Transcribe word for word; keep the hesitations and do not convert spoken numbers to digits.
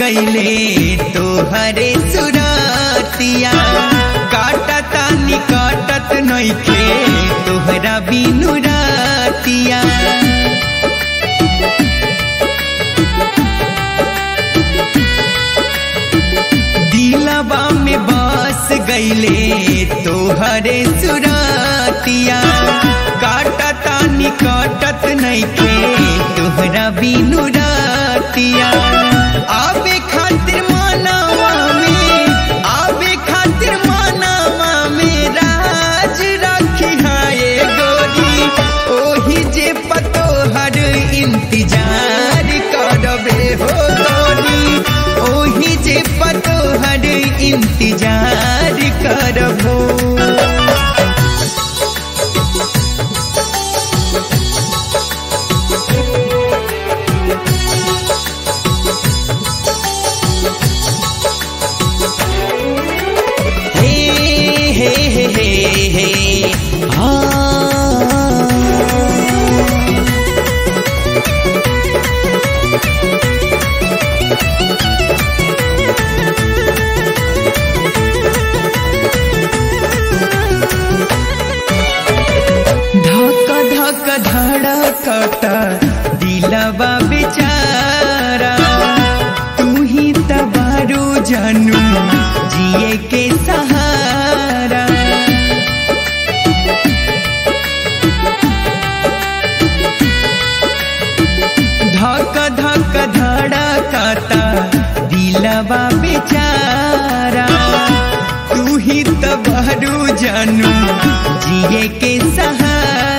गईले तोहरे सुरतिया काटता निकटत नइखे तोहरा बिनु रातिया दिलवा में बस गईले तोहरे सुरतिया काटता निकटत नइखे तोहरा बिनु रातिया आवे खातिर मानवा में आवे खातिर मानवा में राज रखी हाय गोरी ओही जे पतोहर इंतजार करबे हो गोरी ओही जे पतोहर इंतजार करबो धड़कता दिलवा बेचारा तू ही तबारू जानू जिए के सहारा धक धक धड़कता दिलवा बेचारा तू ही तबारू जानू जिए के सहारा